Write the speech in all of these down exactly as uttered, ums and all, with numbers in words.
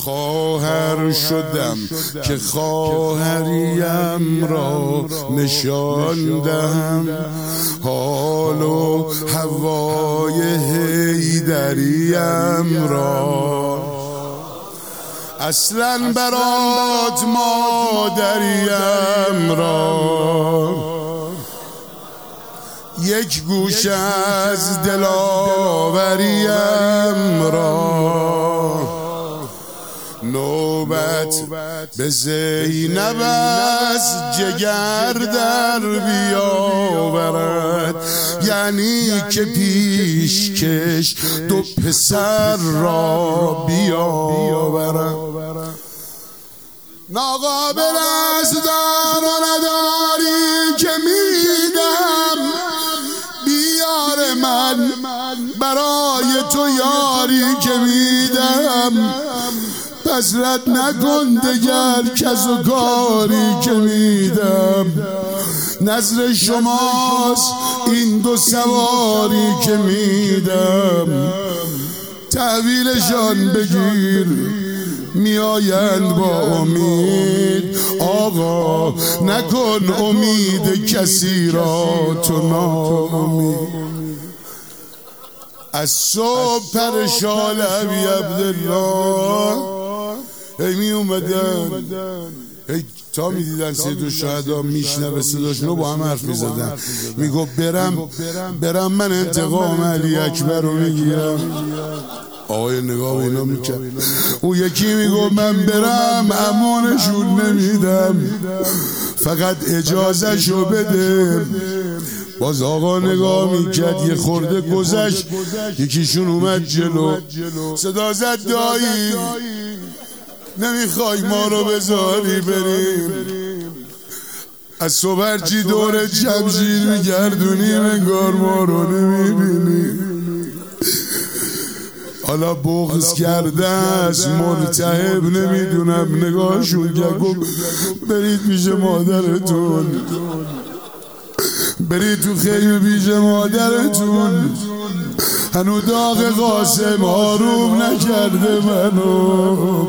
خواهر شدم که خواهریم را نشان دهم، حال و هوای حیدریم را. اصلاً برات مادریم را، یک گوش از دلاوریم را. نوبت به زینب از جگر در بیاورد، یعنی که پیشکش دو پسر را بیاورد. ناقابل از دار و نداری که میدم، بیار من برای تو یاری که میدم. پس رد نکن دگر کس و کاری که میدم. نظر شماست این دو سواری که میدم. تحویلشان بگیر میآیند با امید، آقا نکن امید کسی را تو ناامید. از صبح پرشال ابی عبدالله هی می اومدن، هی تا می دیدن سید الشهدا میشنوه صداشون رو با هم حرف می زدن. می گفت برم برم من انتقام علی اکبر رو می گیرم. آقای نگاه اینا میکرد. اون یکی میگفت من برم امانشون نمیدم، فقط اجازه شو بده. باز آقا نگاه میکرد، یه خورده گذشت، یکیشون اومد جلو، صدا زد دایی نمیخوای ما رو بذاری بریم؟ از صبرچی دور جمشید میگردونیم انگار ما رو نمیبینیم. حالا بغض کرده است ملتهب نمیدونم، نگاهشون کرد گفت برید پیش مادرتون، برید تو خیمه پیش مادرتون. هنو داغ قاسم آروم نکرده منو.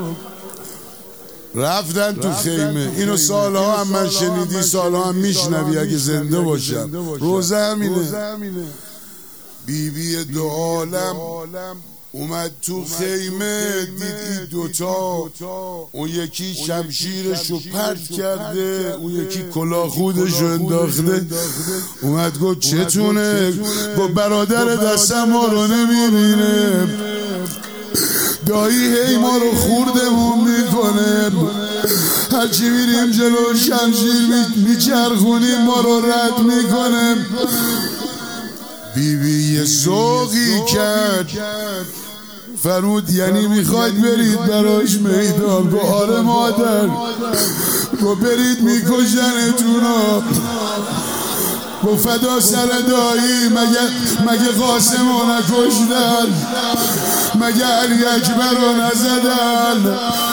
رفتن تو خیمه. اینو سالها هم من شنیدی، سالها هم میشنوی اگه زنده باشم. روزه همینه. بی بی دو عالم اومد تو خیمه، دید این دوتا، اون یکی شمشیرشو پرت کرده، اون یکی کلاه خودشو انداخته. اومد گفت چتونه؟ گفت برادر دستم ما رو نمیبینه، دایی هی ما رو خوردمون میکنه، هرچی میریم جلو شمشیر میچرخونیم ما رو رد میکنه. بی بی یه سوقی کرد، فرمود یعنی میخواید برید براش میدان؟ گو آره مادر. گو برید میکشنتونا. گو فدا سر دایی، مگه مگه قاسم رو نکشتن؟ مگه علی اکبر رو نزدن؟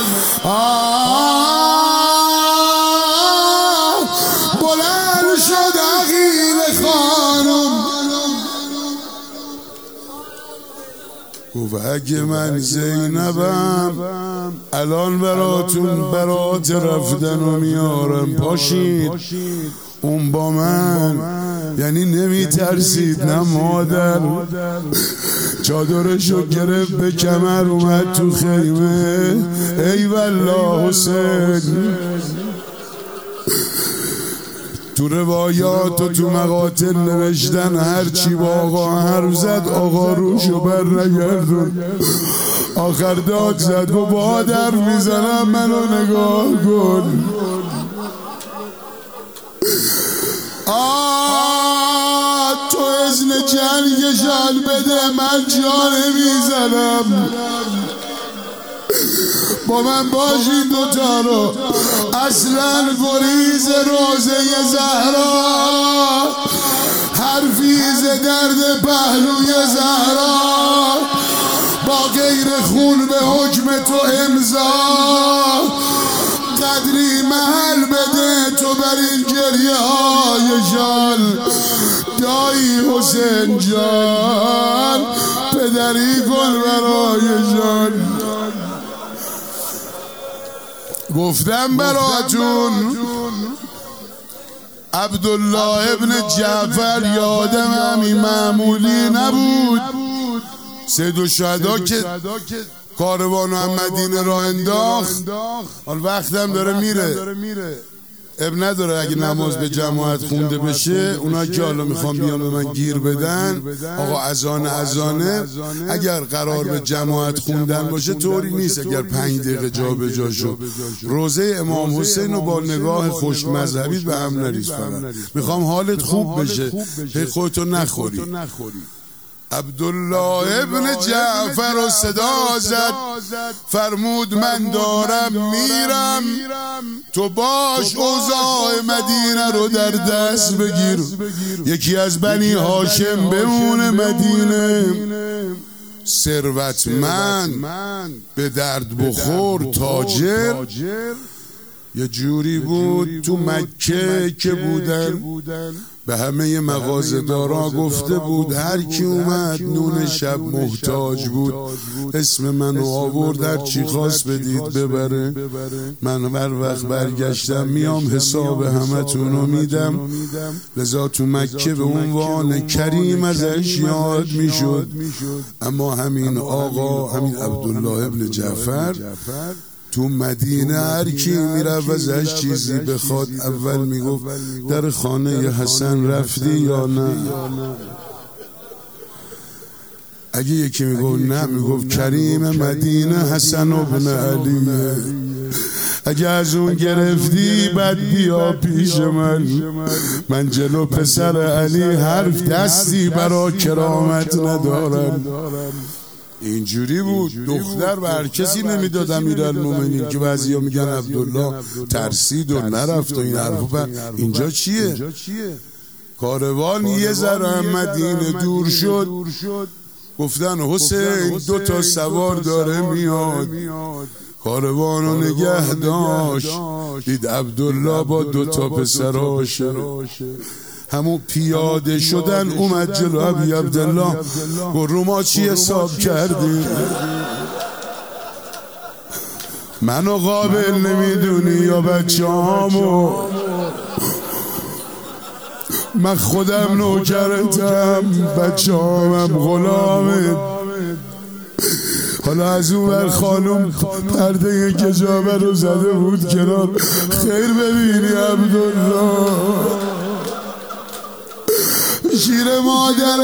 بلند شد عقیل خانم، گفت اگه من زینبم الان براتون برات رفتن و میارم، پاشید. اون با من یعنی نمی ترسید نه مادر. چادرشو گرفت به کمر اومد تو خیمه. ای والله حسین، تو روایات و تو مقاتل نوشتن هرچی با آقا حرف زد آقا روشو بر نگردون. آخر داد زد و با در میزنم منو نگاه کن. آه تو اذن جنگشان بده من جان میزنم. با من باشین دوتا رو. اصلا گریز روزه زهرا، حرفیز درد پهلوی زهرا، با غیر خون به حکم تو امضا. قدری محل بده تو بر این گریه هایشان. دایی حسین جان پدری کن برایشان. گفتم براتون عبدالله ابن جعفر یادم همین معمولی نبود. سید الشهدا که کاروان و مدینه را انداخت، حال وقتم داره میره، اب نداره اگه نماز به جماعت خونده بشه. اونا که حالا میخوام بیان به من گیر بدن، آقا اذان اذانه، اگر قرار به جماعت خوندن باشه طوری نیست اگر پنج دقیقه جا به جا شد. روزه امام حسین رو با نگاه خوش مذهبی به هم نریز، فقط میخوام حالت خوب بشه، هی خودتو نخوری. عبدالله ابن جعفر رو صدا زد، فرمود من دارم میرم، تو باش اوضاع مدینه رو در دست بگیر. یکی از بنی هاشم بمونه مدینه، ثروتمند، به درد بخور، تاجر. یه جوری بود تو مکه که بودن، به همه مغازه‌دارا گفته بود هر کی اومد نون شب محتاج بود اسم منو آورد، هر چی خواست بدید ببره. من هر وقت برگشتم میام حساب همتونو میدم. لذا تو مکه به عنوان کریم ازش یاد میشد. اما همین آقا، همین عبدالله ابن جعفر، تو مدینه هر کی میرفت ازش چیزی بخواد اول میگفت در خانه حسن رفتی یا نه؟ اگه یکی میگفت نه، میگفت کریم مدینه حسن ابن علیه. اگه از اون گرفتی بعد بیا پیش من، من جلو پسر علی حرف دستی برا کرامت ندارم. اینجوری بود. دختر به هر کسی نمیداد امیرالمومنین که بعضیا میگن عبدالله ترسید و نرفت و این حرفا. اینجا چیه؟ کاروان یه ذره مدینه دور شد، گفتن حسین دو تا سوار داره میاد. کاروانو نگه داشت، دید عبدالله با دو تا پسراشه. همون پیاده شدن اومد جلو ابی عبدالله، گفت رو ما چی حساب کردی؟ منو قابل نمیدونی یا بچه هامو؟ من خودم نوکرتم، بچه هامم غلامه. حالا از اون ور خانم پرده کجابه رو زده بود کنار. خیر ببینی عبدالله، شیر مادر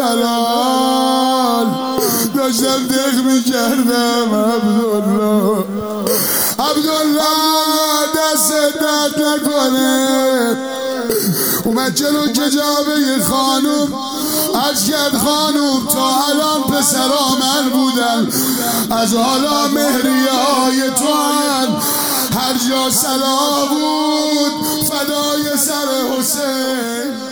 حلال داشتم دق میکردم. عبدالله عبدالله دست درد نکنه. اومد جلو کجابه خانوم، عرض کرد خانوم تا الان پسرا من بودن، از حالا مهریه های تو هن. هر جا صلاح بود فدای سر حسین.